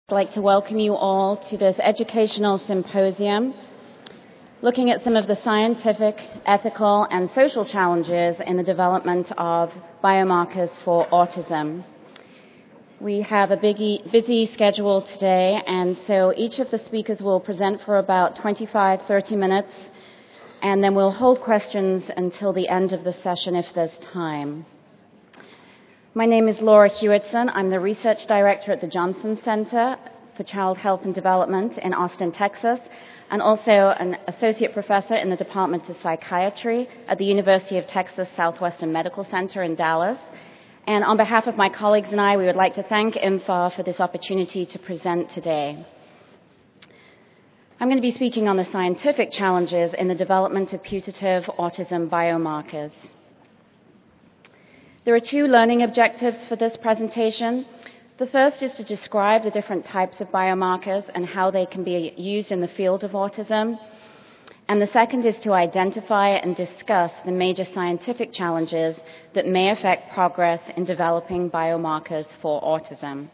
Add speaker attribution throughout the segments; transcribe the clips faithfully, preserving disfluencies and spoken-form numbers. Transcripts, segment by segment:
Speaker 1: I'd like to welcome you all to this educational symposium looking at some of the scientific, ethical, and social challenges in the development of biomarkers for autism. We have a biggie, busy schedule today, and so each of the speakers will present for about twenty-five, thirty minutes, and then we'll hold questions until the end of the session if there's time. My name is Laura Hewitson. I'm the Research Director at the Johnson Center for Child Health and Development in Austin, Texas, and also an Associate Professor in the Department of Psychiatry at the University of Texas Southwestern Medical Center in Dallas. And on behalf of my colleagues and I, we would like to thank I M F A for this opportunity to present today. I'm going to be speaking on the scientific challenges in the development of putative autism biomarkers. There are two learning objectives for this presentation. The first is to describe the different types of biomarkers and how they can be used in the field of autism. And the second is to identify and discuss the major scientific challenges that may affect progress in developing biomarkers for autism.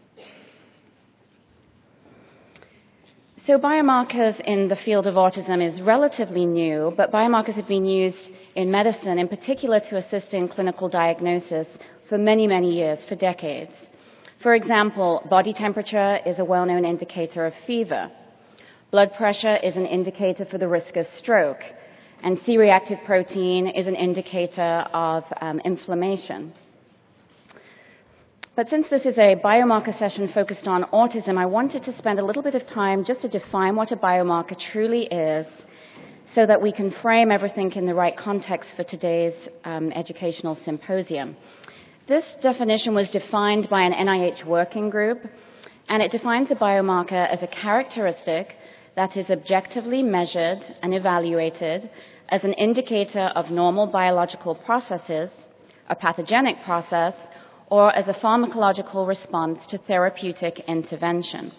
Speaker 1: So biomarkers in the field of autism is relatively new, but biomarkers have been used in medicine, in particular to assist in clinical diagnosis, for many, many years, for decades. For example, body temperature is a well-known indicator of fever. Blood pressure is an indicator for the risk of stroke, and C-reactive protein is an indicator of um, inflammation. But since this is a biomarker session focused on autism, I wanted to spend a little bit of time just to define what a biomarker truly is so that we can frame everything in the right context for today's um, educational symposium. This definition was defined by an N I H working group, and it defines a biomarker as a characteristic that is objectively measured and evaluated as an indicator of normal biological processes, a pathogenic process, or as a pharmacological response to therapeutic intervention.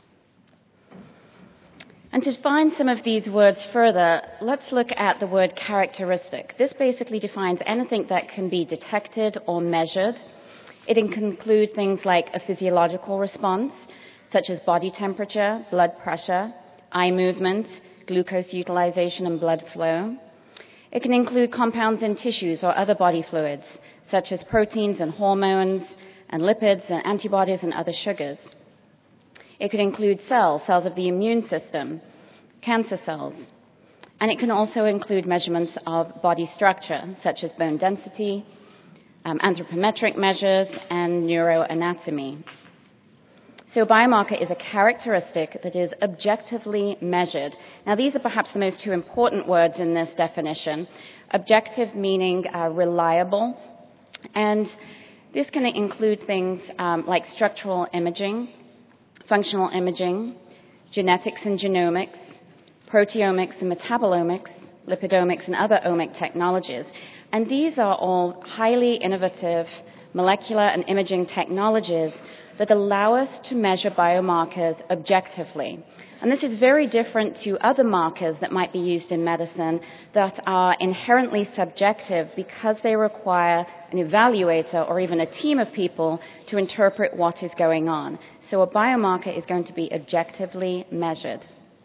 Speaker 1: And to define some of these words further, let's look at the word characteristic. This basically defines anything that can be detected or measured. It can include things like a physiological response, such as body temperature, blood pressure, eye movement, glucose utilization, and blood flow. It can include compounds in tissues or other body fluids, such as proteins and hormones and lipids and antibodies and other sugars. It could include cells, cells of the immune system, cancer cells. And it can also include measurements of body structure, such as bone density, um, anthropometric measures, and neuroanatomy. So a biomarker is a characteristic that is objectively measured. Now, these are perhaps the most two important words in this definition. Objective meaning uh, reliable, and this can include things um, like structural imaging, functional imaging, genetics and genomics, proteomics and metabolomics, lipidomics, and other omic technologies. And these are all highly innovative molecular and imaging technologies that allow us to measure biomarkers objectively. And this is very different to other markers that might be used in medicine that are inherently subjective because they require an evaluator or even a team of people to interpret what is going on. So a biomarker is going to be objectively measured.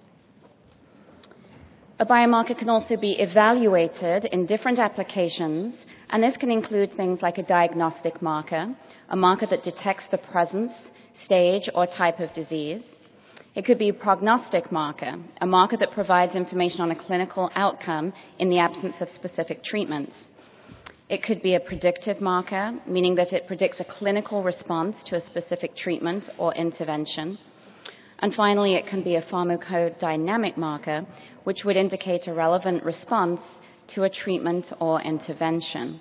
Speaker 1: A biomarker can also be evaluated in different applications, and this can include things like a diagnostic marker, a marker that detects the presence, stage, or type of disease. It could be a prognostic marker, a marker that provides information on a clinical outcome in the absence of specific treatments. It could be a predictive marker, meaning that it predicts a clinical response to a specific treatment or intervention. And finally, it can be a pharmacodynamic marker, which would indicate a relevant response to a treatment or intervention.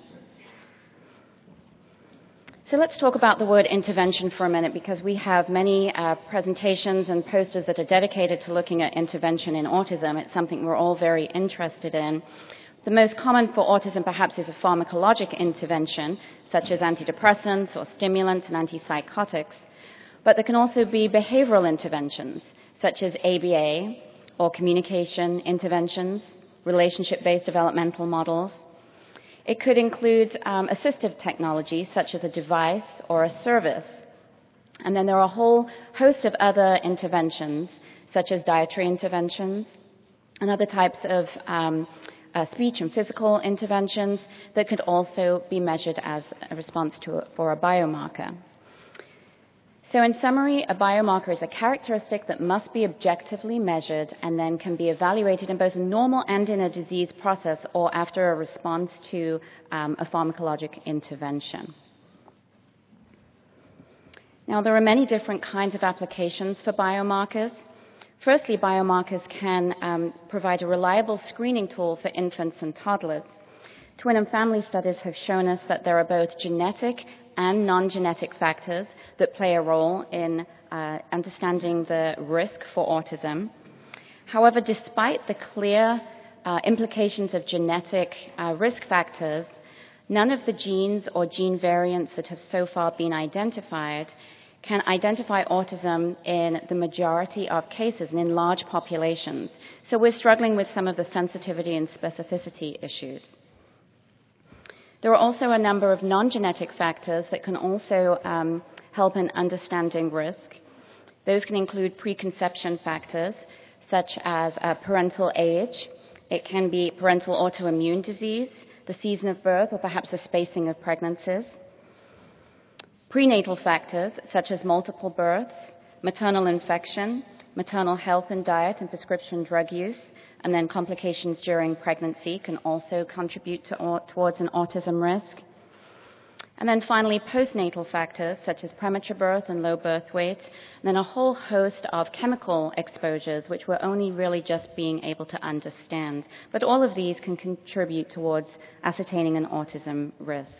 Speaker 1: So let's talk about the word intervention for a minute, because we have many uh, presentations and posters that are dedicated to looking at intervention in autism. It's something we're all very interested in. The most common for autism perhaps is a pharmacologic intervention, such as antidepressants or stimulants and antipsychotics. But there can also be behavioral interventions, such as A B A or communication interventions, relationship-based developmental models. It could include um, assistive technology, such as a device or a service. And then there are a whole host of other interventions, such as dietary interventions and other types of um, uh, speech and physical interventions that could also be measured as a response to for a biomarker. So in summary, a biomarker is a characteristic that must be objectively measured and then can be evaluated in both a normal and in a disease process or after a response to um, a pharmacologic intervention. Now, there are many different kinds of applications for biomarkers. Firstly, biomarkers can um, provide a reliable screening tool for infants and toddlers. Twin and family studies have shown us that there are both genetic and non-genetic factors that play a role in uh, understanding the risk for autism. However, despite the clear uh, implications of genetic uh, risk factors, none of the genes or gene variants that have so far been identified can identify autism in the majority of cases and in large populations. So we're struggling with some of the sensitivity and specificity issues. There are also a number of non-genetic factors that can also um, help in understanding risk. Those can include preconception factors, such as uh, parental age. It can be parental autoimmune disease, the season of birth, or perhaps the spacing of pregnancies. Prenatal factors, such as multiple births, maternal infection, maternal health and diet and prescription drug use, and then complications during pregnancy can also contribute to, or, towards an autism risk. And then finally, postnatal factors such as premature birth and low birth weight, and then a whole host of chemical exposures which we're only really just being able to understand. But all of these can contribute towards ascertaining an autism risk.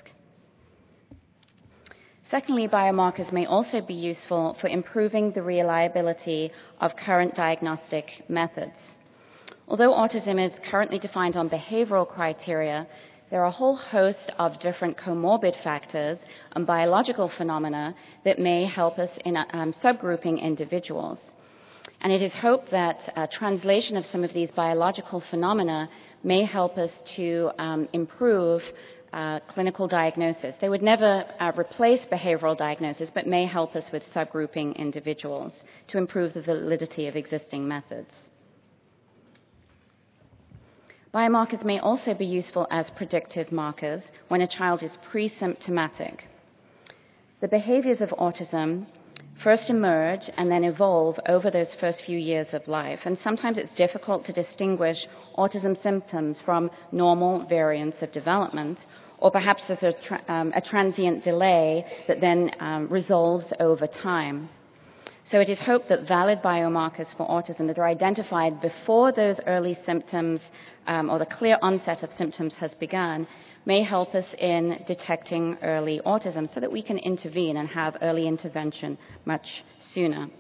Speaker 1: Secondly, biomarkers may also be useful for improving the reliability of current diagnostic methods. Although autism is currently defined on behavioral criteria, there are a whole host of different comorbid factors and biological phenomena that may help us in um, subgrouping individuals. And it is hoped that a translation of some of these biological phenomena may help us to um, improve uh, clinical diagnosis. They would never uh, replace behavioral diagnosis, but may help us with subgrouping individuals to improve the validity of existing methods. Biomarkers may also be useful as predictive markers when a child is pre-symptomatic. The behaviors of autism first emerge and then evolve over those first few years of life, and sometimes it's difficult to distinguish autism symptoms from normal variants of development, or perhaps there's a, tra- um, a transient delay that then um, resolves over time. So it is hoped that valid biomarkers for autism that are identified before those early symptoms um, or the clear onset of symptoms has begun may help us in detecting early autism so that we can intervene and have early intervention much sooner.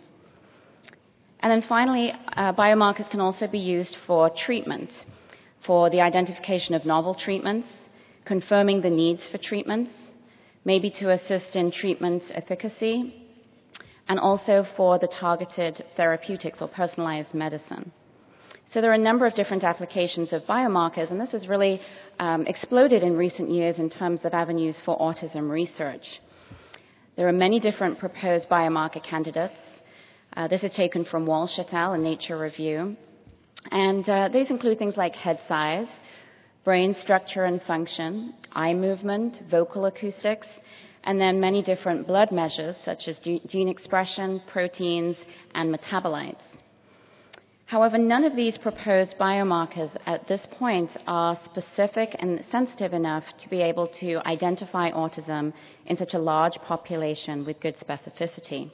Speaker 1: And then finally, uh, biomarkers can also be used for treatment, for the identification of novel treatments, confirming the needs for treatments, maybe to assist in treatment efficacy, and also for the targeted therapeutics or personalized medicine. So there are a number of different applications of biomarkers, and this has really um, exploded in recent years in terms of avenues for autism research. There are many different proposed biomarker candidates. Uh, this is taken from Walsh et al. In Nature Review. And uh, these include things like head size, brain structure and function, eye movement, vocal acoustics, and then many different blood measures such as gene expression, proteins, and metabolites. However, none of these proposed biomarkers at this point are specific and sensitive enough to be able to identify autism in such a large population with good specificity.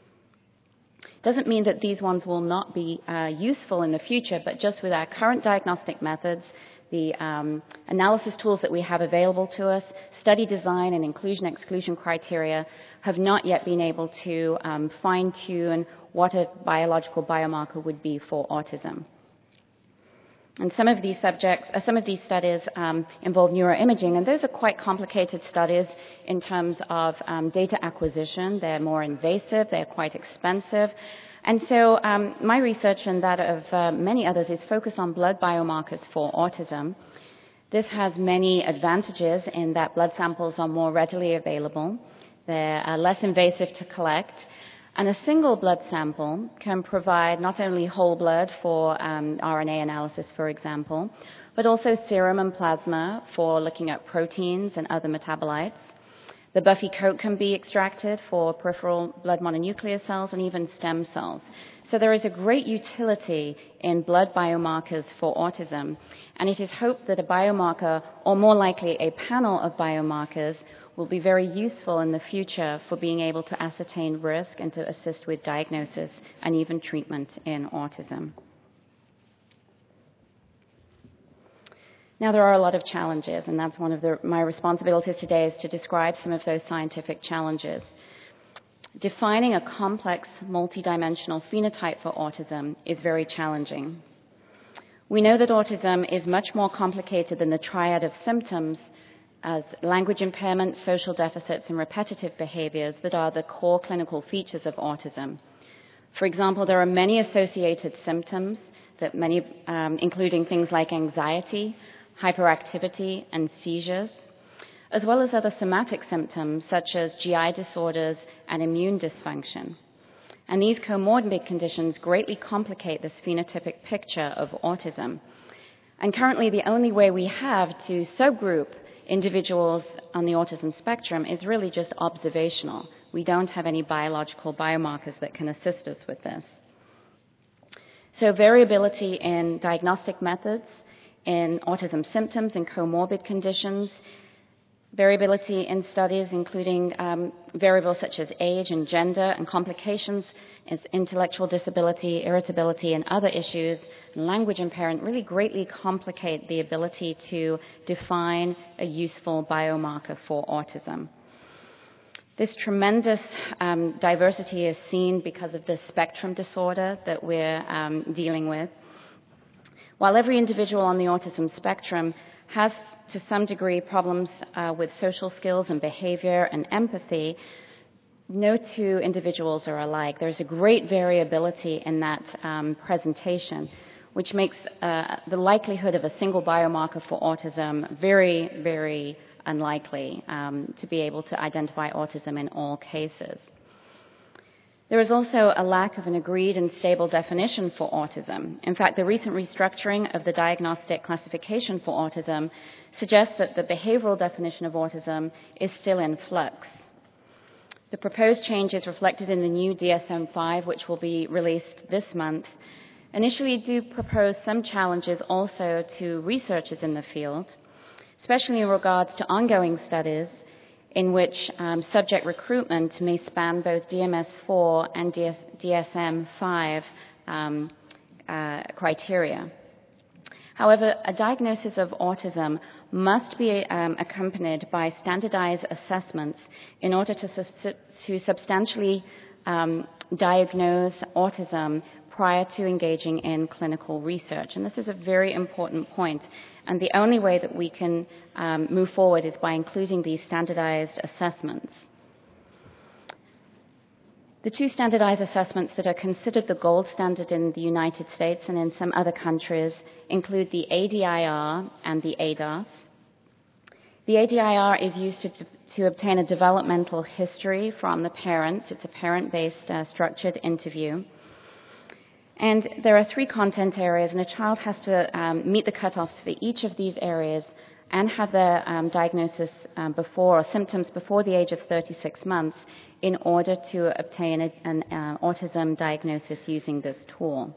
Speaker 1: Doesn't mean that these ones will not be uh, useful in the future, but just with our current diagnostic methods, the um, analysis tools that we have available to us, study design and inclusion-exclusion criteria have not yet been able to um, fine-tune what a biological biomarker would be for autism. And some of these subjects, uh, some of these studies um, involve neuroimaging, and those are quite complicated studies in terms of um, data acquisition. They're more invasive, they're quite expensive. And so um, my research and that of uh, many others is focused on blood biomarkers for autism. This has many advantages in that blood samples are more readily available. They're uh, less invasive to collect, and a single blood sample can provide not only whole blood for um, R N A analysis, for example, but also serum and plasma for looking at proteins and other metabolites. The buffy coat can be extracted for peripheral blood mononuclear cells and even stem cells. So there is a great utility in blood biomarkers for autism, and it is hoped that a biomarker, or more likely a panel of biomarkers, will be very useful in the future for being able to ascertain risk and to assist with diagnosis and even treatment in autism. Now, there are a lot of challenges, and that's one of the, my responsibilities today is to describe some of those scientific challenges. Defining a complex, multidimensional phenotype for autism is very challenging. We know that autism is much more complicated than the triad of symptoms as language impairment, social deficits, and repetitive behaviors that are the core clinical features of autism. For example, there are many associated symptoms, that many, um, including things like anxiety, hyperactivity, and seizures, as well as other somatic symptoms such as G I disorders and immune dysfunction. And these comorbid conditions greatly complicate this phenotypic picture of autism. And currently, the only way we have to subgroup individuals on the autism spectrum is really just observational. We don't have any biological biomarkers that can assist us with this. So variability in diagnostic methods, in autism symptoms and comorbid conditions, variability in studies including um, variables such as age and gender and complications, as intellectual disability, irritability, and other issues, and language impairment really greatly complicate the ability to define a useful biomarker for autism. This tremendous um, diversity is seen because of the spectrum disorder that we're um, dealing with. While every individual on the autism spectrum has, to some degree, problems uh, with social skills and behavior and empathy, no two individuals are alike. There's a great variability in that um, presentation, which makes uh, the likelihood of a single biomarker for autism very, very unlikely um, to be able to identify autism in all cases. There is also a lack of an agreed and stable definition for autism. In fact, the recent restructuring of the diagnostic classification for autism suggests that the behavioral definition of autism is still in flux. The proposed changes reflected in the new D S M five, which will be released this month, initially do propose some challenges also to researchers in the field, especially in regards to ongoing studies in which um, subject recruitment may span both D M S four and D S M five um, uh, criteria. However, a diagnosis of autism must be um, accompanied by standardized assessments in order to, su- to substantially um, diagnose autism prior to engaging in clinical research. And this is a very important point. And the only way that we can um, move forward is by including these standardized assessments. The two standardized assessments that are considered the gold standard in the United States and in some other countries include the A D I R and the A D A S. The A D I R is used to, to obtain a developmental history from the parents. It's a parent-based uh, structured interview. And there are three content areas, and a child has to um, meet the cutoffs for each of these areas and have their um, diagnosis um, before, or symptoms before the age of thirty-six months in order to obtain a, an uh, autism diagnosis using this tool.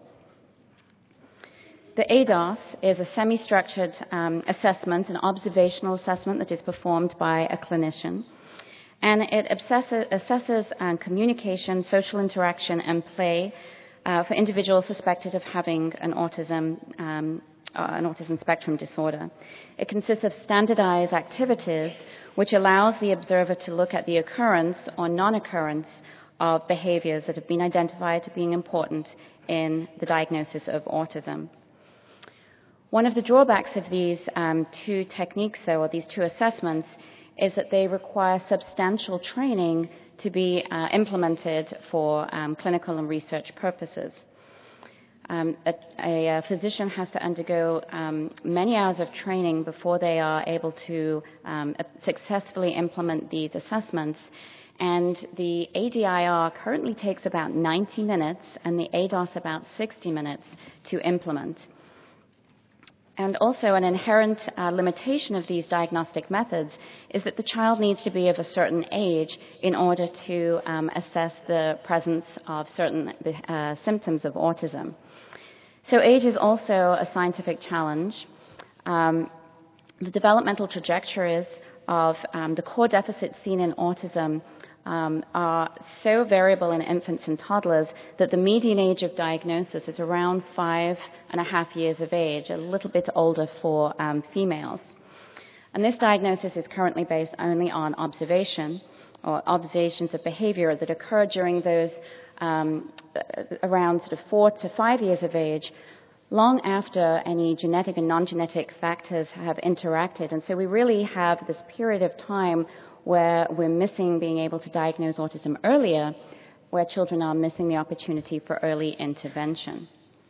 Speaker 1: The A D A S is a semi-structured um, assessment, an observational assessment that is performed by a clinician. And it assesses, assesses um, communication, social interaction, and play Uh, for individuals suspected of having an autism, um, uh, an autism spectrum disorder. It consists of standardized activities which allows the observer to look at the occurrence or non-occurrence of behaviors that have been identified to being important in the diagnosis of autism. One of the drawbacks of these um, two techniques, though, or these two assessments, is that they require substantial training to be uh, implemented for um, clinical and research purposes. Um, a, a, a physician has to undergo um, many hours of training before they are able to um, successfully implement these assessments, And the A D I R currently takes about ninety minutes and the A D O S about sixty minutes to implement. And also an inherent uh, limitation of these diagnostic methods is that the child needs to be of a certain age in order to um, assess the presence of certain uh, symptoms of autism. So age is also a scientific challenge. Um, the developmental trajectories of um, the core deficits seen in autism Um, are so variable in infants and toddlers that the median age of diagnosis is around five and a half years of age, a little bit older for um, females. And this diagnosis is currently based only on observation or observations of behavior that occur during those um, around sort of four to five years of age, long after any genetic and non-genetic factors have interacted. And so we really have this period of time where we're missing being able to diagnose autism earlier, where children are missing the opportunity for early intervention.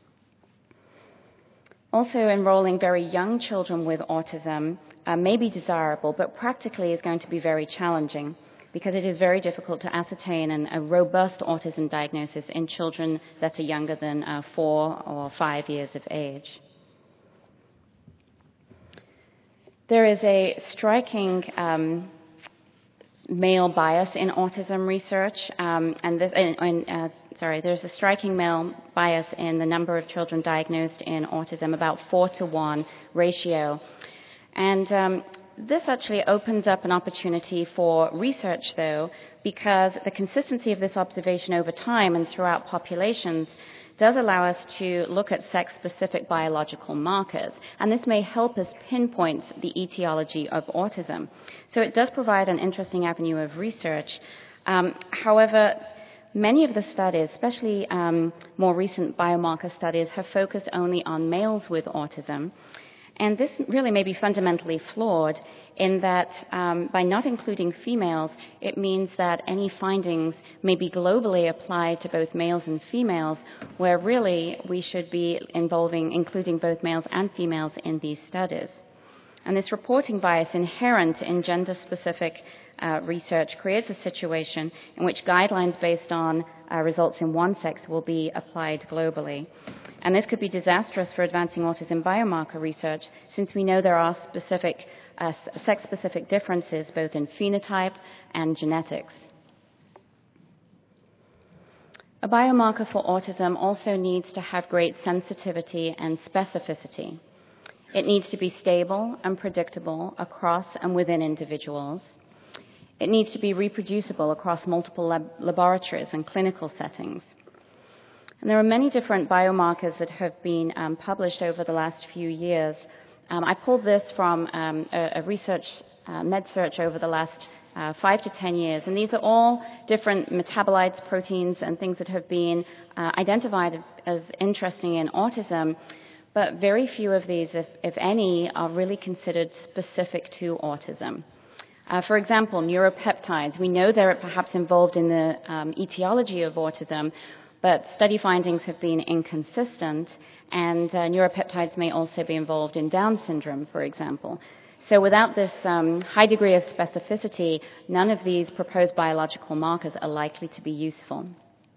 Speaker 1: Also, enrolling very young children with autism uh, may be desirable, but practically is going to be very challenging because it is very difficult to ascertain an, a robust autism diagnosis in children that are younger than uh, four or five years of age. There is a striking um, male bias in autism research, um, and this, in, in, uh, sorry, there's a striking male bias in the number of children diagnosed in autism, about four to one ratio. And um, this actually opens up an opportunity for research, though, because the consistency of this observation over time and throughout populations does allow us to look at sex-specific biological markers, and this may help us pinpoint the etiology of autism. So it does provide an interesting avenue of research. Um, however, many of the studies, especially um, more recent biomarker studies, have focused only on males with autism. And this really may be fundamentally flawed in that um, by not including females, it means that any findings may be globally applied to both males and females, where really we should be involving, including both males and females in these studies. And this reporting bias inherent in gender-specific uh, research creates a situation in which guidelines based on uh, results in one sex will be applied globally. And this could be disastrous for advancing autism biomarker research, since we know there are specific, uh, sex-specific differences both in phenotype and genetics. A biomarker for autism also needs to have great sensitivity and specificity. It needs to be stable and predictable across and within individuals. It needs to be reproducible across multiple lab- laboratories and clinical settings. And there are many different biomarkers that have been um, published over the last few years. Um, I pulled this from um, a, a research, uh, MedSearch over the last uh, five to ten years. And these are all different metabolites, proteins, and things that have been uh, identified as interesting in autism. But very few of these, if, if any, are really considered specific to autism. Uh, for example, neuropeptides. We know they're perhaps involved in the um, etiology of autism, but study findings have been inconsistent, and uh, neuropeptides may also be involved in Down syndrome, for example. So without this um, high degree of specificity, none of these proposed biological markers are likely to be useful.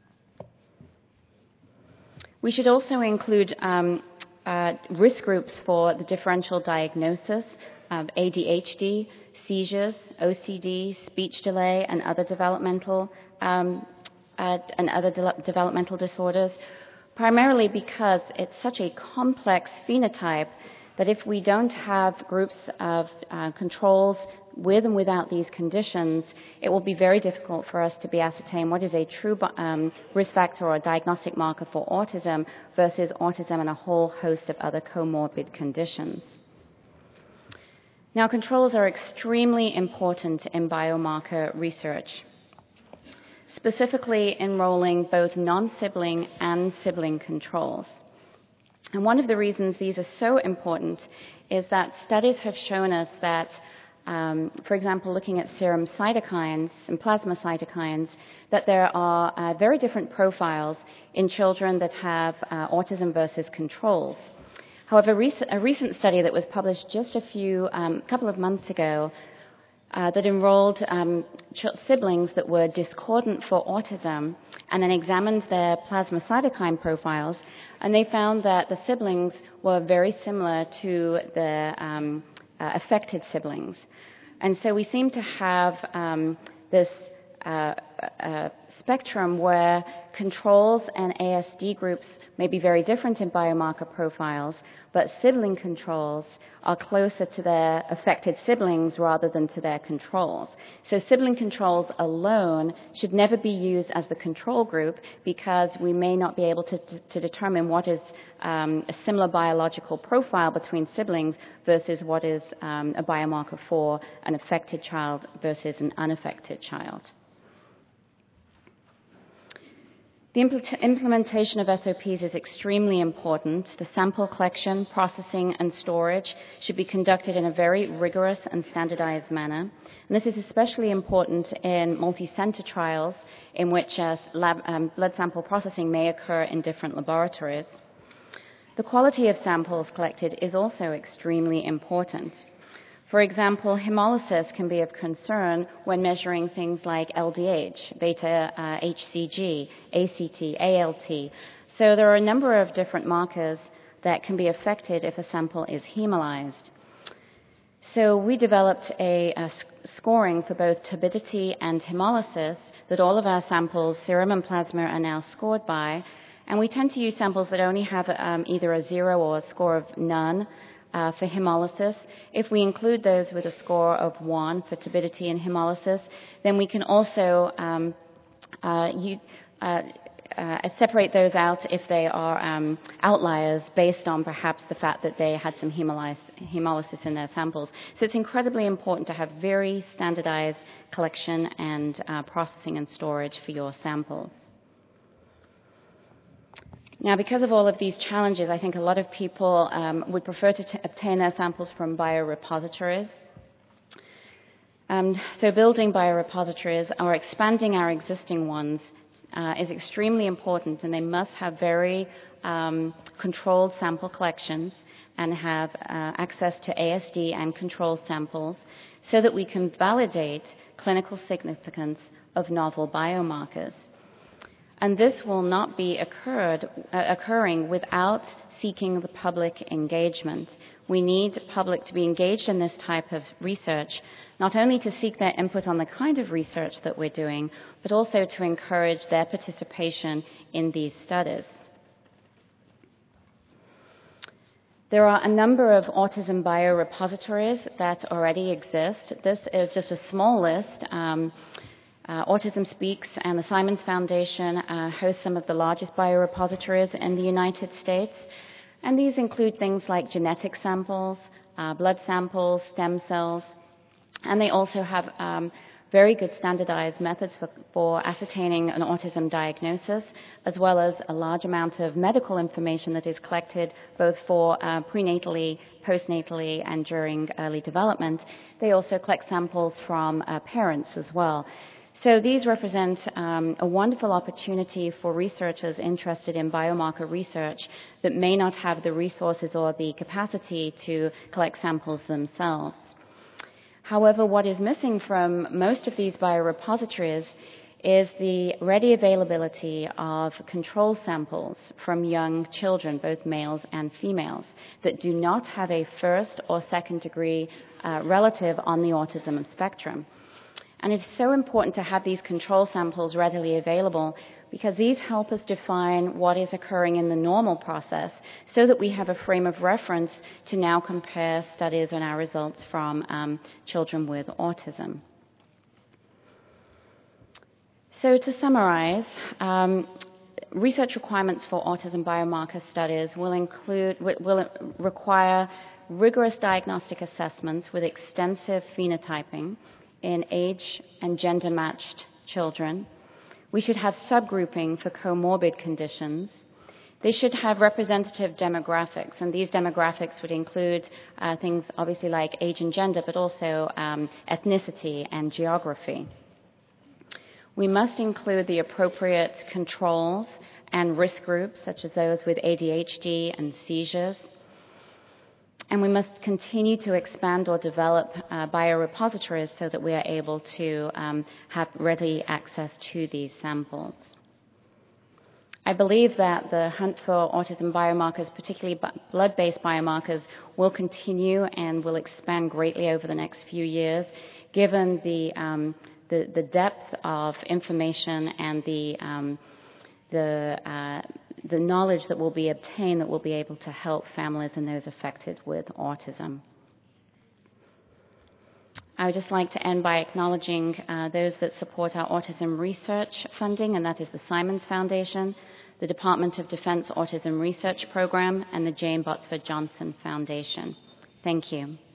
Speaker 1: We should also include um, uh, risk groups for the differential diagnosis of A D H D, seizures, O C D, speech delay, and other developmental um, uh, and other de- developmental disorders, primarily because it's such a complex phenotype that if we don't have groups of uh, controls with and without these conditions, it will be very difficult for us to be ascertain what is a true um, risk factor or diagnostic marker for autism versus autism and a whole host of other comorbid conditions. Now, controls are extremely important in biomarker research, specifically enrolling both non-sibling and sibling controls. And one of the reasons these are so important is that studies have shown us that, um, for example, looking at serum cytokines and plasma cytokines, that there are uh, very different profiles in children that have uh, autism versus controls. However, a recent study that was published just a few, um, couple of months ago uh, that enrolled um, siblings that were discordant for autism and then examined their plasma cytokine profiles, and they found that the siblings were very similar to the um, uh, affected siblings. And so we seem to have um, this uh, uh, spectrum where controls and A S D groups may be very different in biomarker profiles, but sibling controls are closer to their affected siblings rather than to their controls. So sibling controls alone should never be used as the control group because we may not be able to, to, to determine what is um, a similar biological profile between siblings versus what is um, a biomarker for an affected child versus an unaffected child. The impl- implementation of S O Ps is extremely important. The sample collection, processing, and storage should be conducted in a very rigorous and standardized manner. And this is especially important in multi-center trials in which uh, lab, um, blood sample processing may occur in different laboratories. The quality of samples collected is also extremely important. For example, hemolysis can be of concern when measuring things like L D H, beta uh, H C G, A C T, A L T. So there are a number of different markers that can be affected if a sample is hemolyzed. So we developed a, a scoring for both turbidity and hemolysis that all of our samples, serum and plasma, are now scored by. And we tend to use samples that only have um, either a zero or a score of none. Uh, for hemolysis. If we include those with a score of one for turbidity and hemolysis, then we can also um, uh, you, uh, uh, separate those out if they are um, outliers based on perhaps the fact that they had some hemolysis, hemolysis in their samples. So it's incredibly important to have very standardized collection and uh, processing and storage for your samples. Now, because of all of these challenges, I think a lot of people um, would prefer to t- obtain their samples from biorepositories. Um, so building biorepositories or expanding our existing ones uh, is extremely important, and they must have very um, controlled sample collections and have uh, access to A S D and control samples so that we can validate clinical significance of novel biomarkers. And this will not be occurred, uh, occurring without seeking the public engagement. We need the public to be engaged in this type of research, not only to seek their input on the kind of research that we're doing, but also to encourage their participation in these studies. There are a number of autism biorepositories that already exist. This is just a small list. Um, Uh, Autism Speaks and the Simons Foundation uh, host some of the largest biorepositories in the United States. And these include things like genetic samples, uh, blood samples, stem cells. And they also have um, very good standardized methods for, for ascertaining an autism diagnosis, as well as a large amount of medical information that is collected both for uh, prenatally, postnatally, and during early development. They also collect samples from uh, parents as well. So these represent um, a wonderful opportunity for researchers interested in biomarker research that may not have the resources or the capacity to collect samples themselves. However, what is missing from most of these biorepositories is the ready availability of control samples from young children, both males and females, that do not have a first or second degree uh, relative on the autism spectrum. And it's so important to have these control samples readily available because these help us define what is occurring in the normal process so that we have a frame of reference to now compare studies and our results from um, children with autism. So to summarize, um, research requirements for autism biomarker studies will include, will require rigorous diagnostic assessments with extensive phenotyping in age and gender-matched children. We should have subgrouping for comorbid conditions. They should have representative demographics, and these demographics would include uh, things obviously like age and gender, but also um, ethnicity and geography. We must include the appropriate controls and risk groups, such as those with A D H D and seizures. And we must continue to expand or develop uh, biorepositories so that we are able to um, have ready access to these samples. I believe that the hunt for autism biomarkers, particularly blood-based biomarkers, will continue and will expand greatly over the next few years, given the um, the, the depth of information and the um, the uh, the knowledge that will be obtained that will be able to help families and those affected with autism. I would just like to end by acknowledging uh, those that support our autism research funding, and that is the Simons Foundation, the Department of Defense Autism Research Program, and the Jane Botsford Johnson Foundation. Thank you.